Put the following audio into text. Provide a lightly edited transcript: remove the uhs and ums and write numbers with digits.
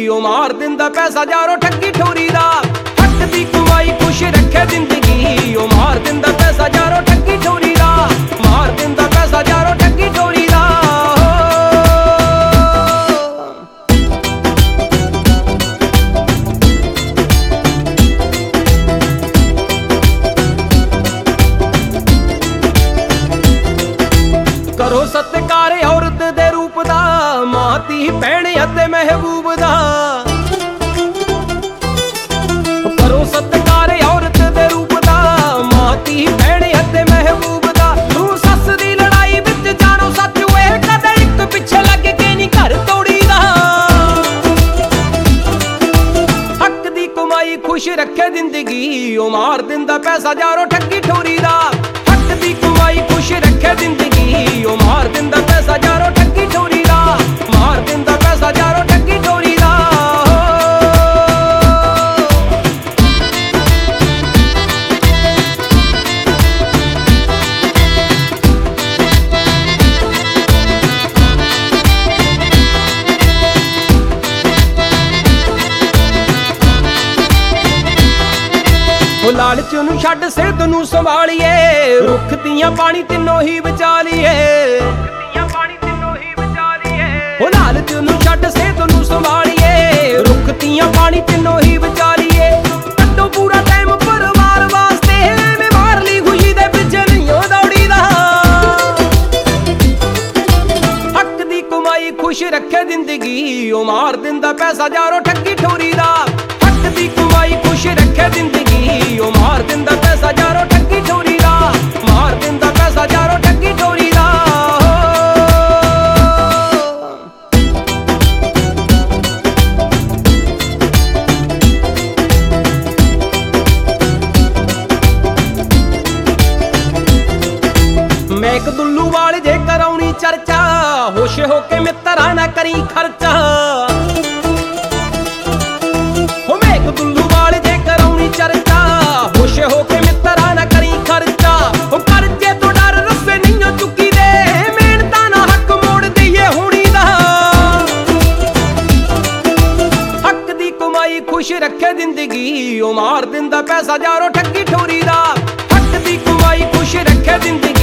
ਉਹ ਮਾਰ ਦਿੰਦਾ ਪੈਸਾ ਯਾਰੋ ਠੱਗੀ ਠੋਰੀ ਦਾ। ਹੱਕ ਦੀ ਕਮਾਈ ਖੁਸ਼ ਰੱਖੇ ਜ਼ਿੰਦਗੀ, ਉਹ ਮਾਰ ਦਿੰਦਾ ਪੈਸਾ ਯਾਰੋ ਠੱਗੀ ਠੋਰੀ ਦਾ। ਮਾਰ ਦਿੰਦਾ ਪੈਸਾ ਯਾਰੋ ਠੱਗੀ ਠੋਰੀ ਦਾ। ਕਰੋ ਸਤਿਕਾਰ ਔਰਤ ਦੇ ਰੂਪ ਦਾ, ਮਾਂ ਧੀ ਭੈਣ ਅਤੇ ਮਹਿਬੂਬ ਦਾ। ਕਰੋ ਸਤਿਕਾਰ ਔਰਤ ਦੇ ਰੂਪ ਦਾ, ਮਾਂ ਧੀ ਭੈਣ ਅਤੇ ਮਹਿਬੂਬ ਦਾ। ਤੂੰ ਸੱਸ ਦੀ ਲੜਾਈ ਵਿੱਚ ਜਾਣੋ ਸੱਚ ਓਏ, ਕਦੇ ਇੱਕ ਪਿੱਛੇ ਲੱਗ ਕੇ ਨਹੀਂ ਘਰ ਤੋੜੀ ਦਾ। ਹੱਕ ਦੀ ਕਮਾਈ ਖੁਸ਼ ਰੱਖੇ ਜ਼ਿੰਦਗੀ, ਉਹ ਮਾਰ ਦਿੰਦਾ ਪੈਸਾ ਯਾਰੋ ਠੱਗੀ ਠੋਰੀ ਦਾ। ਹੱਕ ਦੀ ਕਮਾਈ ਖੁਸ਼ ਰੱਖੇ ਜ਼ਿੰਦਗੀ, ਉਹ ਮਾਰ ਦਿੰਦਾ ਪੈਸਾ ਯਾਰੋ ਠੱਗੀ ਠੋਰੀ ਦਾ। ਮਾਰ ਦਿੰਦਾ ਪੈਸਾ ਯਾਰੋ ਠੱਗੀ ਠੋਰੀ ਦਾ। ਉਹ ਲਾਲਚ ਨੂੰ ਛੱਡ ਸਿਹਤ ਨੂੰ ਸੰਭਾਲੀਏ, ਰੁੱਖ ਦੀਆਂ ਪਾਣੀ ਤਿੰਨੋਂ ਹੀ ਬਚਾ ਲਈਏ। ਉਹ ਲਾਲਚ ਨੂੰ ਛੱਡ ਸਿਹਤ ਨੂੰ ਸੰਭਾਲੀਏ, ਰੁੱਖ ਦੀਆਂ ਪਾਣੀ ਤਿੰਨੋਂ ਹੀ ਬਚਾ ਲਈਏ। ਕੱਢੋ ਪੂਰਾ ਟਾਈਮ ਪਰਿਵਾਰ ਵਾਸਤੇ, ਐਵੇਂ ਮਾਰ ਲਈ ਖੁਸ਼ੀ ਦੇ ਪਿੱਛੇ ਨਹੀਂ ਉਹ ਦੌੜੀਦਾ। ਹੱਕ ਦੀ ਕਮਾਈ ਖੁਸ਼ ਰੱਖੇ ਜ਼ਿੰਦਗੀ, ਉਹ ਮਾਰ ਦਿੰਦਾ ਪੈਸਾ ਯਾਰੋ ਠੱਗੀ ਠੋਰੀ ਦਾ। ਹੱਕ ਦੀ ਕਮਾਈ ਖੁਸ਼ ਰੱਖੇ ਜ਼ਿੰਦਗੀ, ਉਹ ਮਾਰ ਦਿੰਦਾ ਪੈਸਾ ਯਾਰੋ ਠੱਗੀ ਠੋਰੀ ਦਾ। ਮਾਰ ਦਿੰਦਾ ਪੈਸਾ ਯਾਰੋ ਠੱਗੀ ਠੋਰੀ ਦਾ। ਮੈਂ ਇੱਕ ਦੁੱਲੂ ਵਾਲੇ ਜੇ ਕਰਾਉਣੀ ਚਰਚਾ, ਹੋਸ਼ ਹੋ ਕੇ ਮਿੱਤਰਾਂ ਨਾ ਕਰੀ ਖਰਚਾ। ਹੋ ਮੈਂ ਇੱਕ ਦੁੱਲੂ ਵਾਲੇ ਜੇ ਕਰਾਉਣੀ ਚਰਚਾ, ਹੋਸ਼ ਹੋ ਕੇ ਮਿੱਤਰਾਂ ਨਾ ਕਰੀ ਖਰਚਾ। ਉਹ ਕਰਜ਼ੇ ਤੋਂ ਡਰ ਰੱਸੇ ਨਹੀਂ ਚੁੱਕੀ ਦੇ, ਮਿਹਨਤਾਂ ਨਾ ਹੱਕ ਮੋੜ ਦਈਏ ਹੁਣੀ ਦਾ। ਹੱਕ ਦੀ ਕਮਾਈ ਖੁਸ਼ ਰੱਖੇ ਜ਼ਿੰਦਗੀ, ਉਹ ਮਾਰ ਦਿੰਦਾ ਪੈਸਾ ਯਾਰੋ ਠੱਗੀ ਠੋਰੀ ਦਾ। ਹੱਕ ਦੀ ਕਮਾਈ ਖੁਸ਼ ਰੱਖੇ ਜ਼ਿੰਦਗੀ,